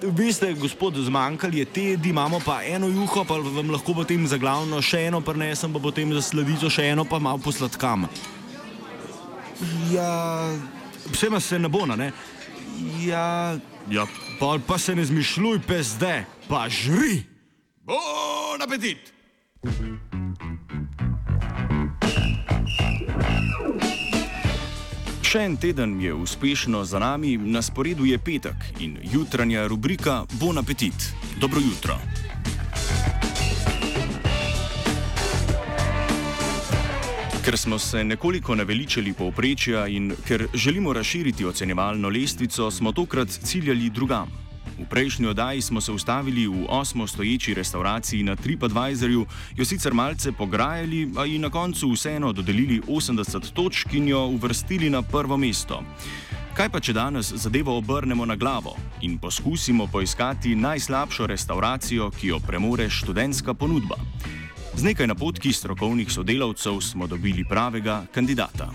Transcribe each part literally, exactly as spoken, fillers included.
veste, gospod, zmanjkali je tedi, imamo pa eno juho, pa vam lahko potem za glavno še eno prinesem, pa potem za sladico še eno, pa malo posladkam. Ja, vsema se ne bo, ne? Ja, ja, pa, pa se ne zmišljuj, pezde, pa žri! Bon apetit! Še en teden je uspešno za nami, na sporedu je petek in jutranja rubrika Bon apetit. Dobro jutro. Ker smo se nekoliko naveličali povprečja in ker želimo razširiti ocenjevalno lestvico, smo tokrat ciljali drugam. V prejšnji oddaji smo se ustavili v osmo stoječi restavraciji na TripAdvisorju, jo sicer malce pograjali, a ji na koncu vseeno dodelili osemdeset točk in jo uvrstili na prvo mesto. Kaj pa, če danes zadevo obrnemo na glavo in poskusimo poiskati najslabšo restauracijo, ki jo premore študentska ponudba? Z nekaj napotki strokovnih sodelavcev smo dobili pravega kandidata.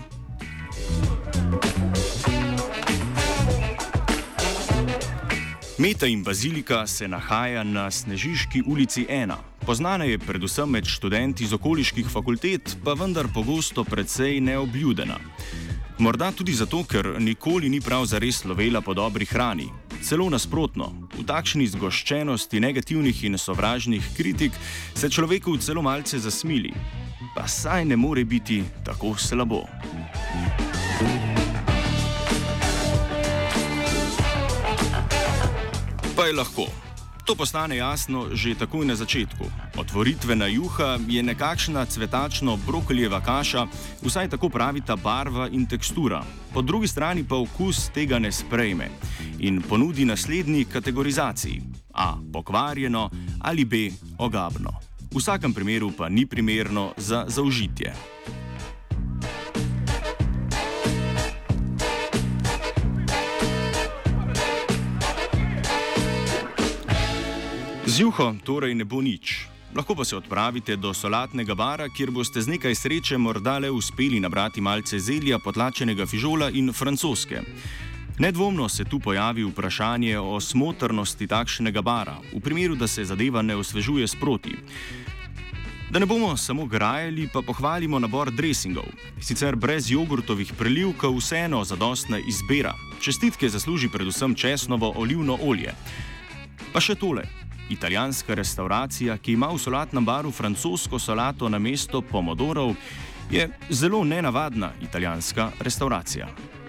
Meta in bazilika se nahaja na Snežiški ulici ena. Poznana je predvsem med študenti z okoliških fakultet, pa vendar pogosto precej neobljudena. Morda tudi zato, ker nikoli ni prav zares lovela po dobri hrani. Celo nasprotno, v takšni zgoščenosti negativnih in sovražnih kritik se človeku celo malce zasmili. Pa saj ne more biti tako slabo. Pa je lahko. To postane jasno že takoj na začetku. Otvoritvena juha je nekakšna cvetačno-brokolijeva kaša, vsaj tako pravita barva in tekstura. Po drugi strani pa okus tega ne sprejme in ponudi naslednji kategorizaciji: A. Pokvarjeno ali B. Ogabno. V vsakem primeru pa ni primerno za zaužitje. Z juho torej ne bo nič. Lahko pa se odpravite do solatnega bara, kjer boste z nekaj sreče morda le uspeli nabrati malce zelja, potlačenega fižola in francoske. Nedvomno se tu pojavi vprašanje o smotrnosti takšnega bara, v primeru, da se zadeva ne osvežuje sproti. Da ne bomo samo grajali, pa pohvalimo nabor dresingov. Sicer brez jogurtovih prelivkov vseeno zadostna izbira. Čestitke zasluži predvsem česnovo olivno olje. Pa še tole. Italijanska restauracija, ki ima v solatnem baru francosko solato namesto pomodorov, je zelo nenavadna italijanska restauracija.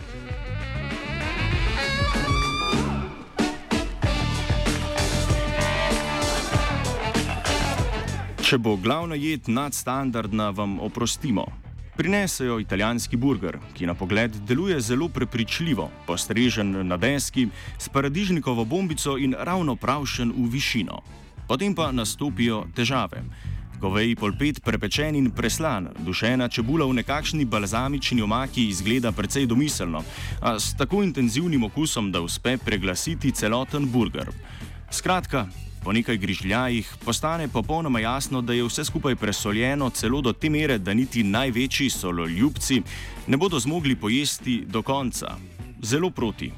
Če bo glavna jed nadstandardna, vam oprostimo. Prinesejo italijanski burger, ki na pogled deluje zelo prepričljivo, postrežen na deski, s paradižnikovo bombico in ravno pravšen v višino. Potem pa nastopijo težave. Goveji polpet prepečen in preslan, dušena čebula v nekakšni balzamični omaki izgleda precej domiselno, a s tako intenzivnim okusom, da uspe preglasiti celoten burger. Skratka, po nekaj grižljajih postane popolnoma jasno, da je vse skupaj presoljeno celo do te mere, da niti največji sololjubci ne bodo zmogli pojesti do konca. Zelo proti.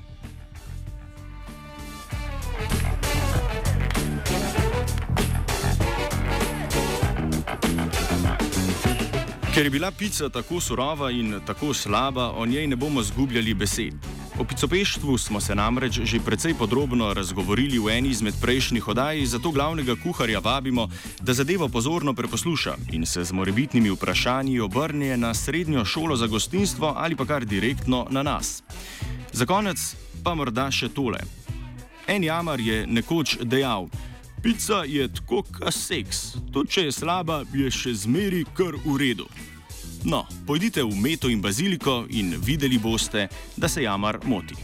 Ker je bila pica tako surova in tako slaba, o njej ne bomo zgubljali besed. O picopeštvu smo se namreč že precej podrobno razgovorili v eni izmed prejšnjih oddaj, zato glavnega kuharja vabimo, da zadevo pozorno preposluša in se z morebitnimi vprašanji obrne na srednjo šolo za gostinstvo ali pa kar direktno na nas. Za konec pa morda še tole. En jamar je nekoč dejal: pica je tako kot seks, tudi če je slaba, je še zmeri kar v redu. No, pojdite v meto in baziliko in videli boste, da se jamar moti.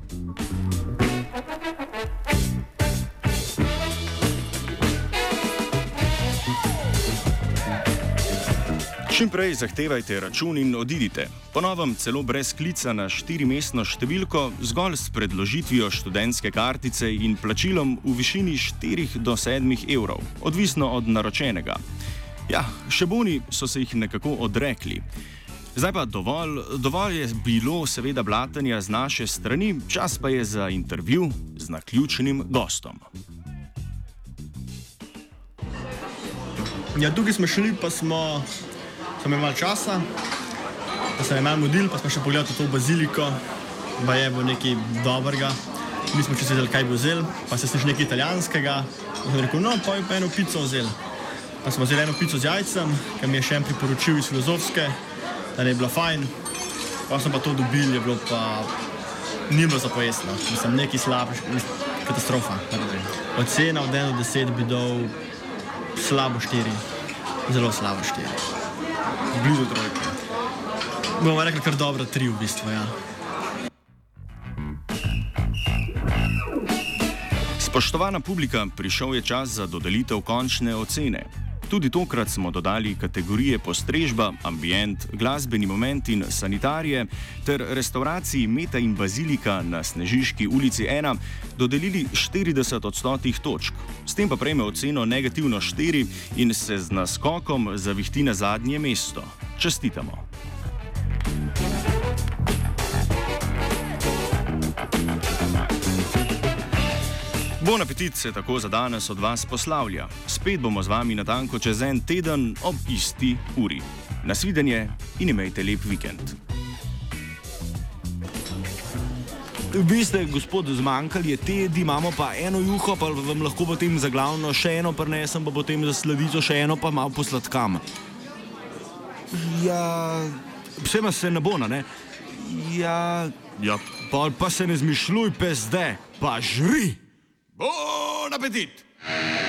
Čim prej zahtevajte račun in odidite. Po novem celo brez klica na štirimestno številko, zgolj s predložitvijo študentske kartice in plačilom v višini štirih do sedmih evrov, odvisno od naročenega. Ja, še boni so se jih nekako odrekli. Zdaj pa dovolj, dovolj je bilo seveda blatenja z naše strani, čas pa je za intervju z naključnim gostom. Ja, tukaj smo šli, pa smo, smo imeli časa, pa smo imeli modil, pa smo še pogledali to baziliko, pa je bilo nekaj dobrega. Nismo čisto vedeli, kaj bi vzel, pa se sliši nekaj italijanskega. Pa sem rekel, no, pa je pa eno pico vzel. Pa smo vzeli eno pico z jajcem, ki mi je še en priporočil iz Filozofske, da ne je bila fajn. Pa smo pa to dobili, je bilo pa ni bilo za pojesti, no. Mislim, nekaj slab, katastrofa. Ocena od ena do deset bi dal slabo štiri, zelo slabo štiri. Blizu trojke. Bomo rekli kar dobro tri v bistvu, ja. Spoštovana publika, prišel je čas za dodelitev končne ocene. Tudi tokrat smo dodali kategorije postrežba, ambient, glasbeni moment in sanitarije ter restauraciji Meta in Bazilika na Snežiški ulici ena dodelili štirideset odstotnih točk. S tem pa prejme oceno negativno štiri in se z naskokom zavihti na zadnje mesto. Čestitamo! Bon apetit se tako za danes od vas poslavlja. Spet bomo z vami natanko čez en teden ob isti uri. Nasvidenje in imejte lep vikend. Vi ste, gospod, zmanjkali je tedi, imamo pa eno juho, pa vam lahko potem za glavno še eno prinesem, pa potem za sladico še eno, pa malo posladkam. Ja, vsema se ne bo, ne? Ja, ja, pa, pa se ne zmišljuj pezde, pa žri! Bon apetit!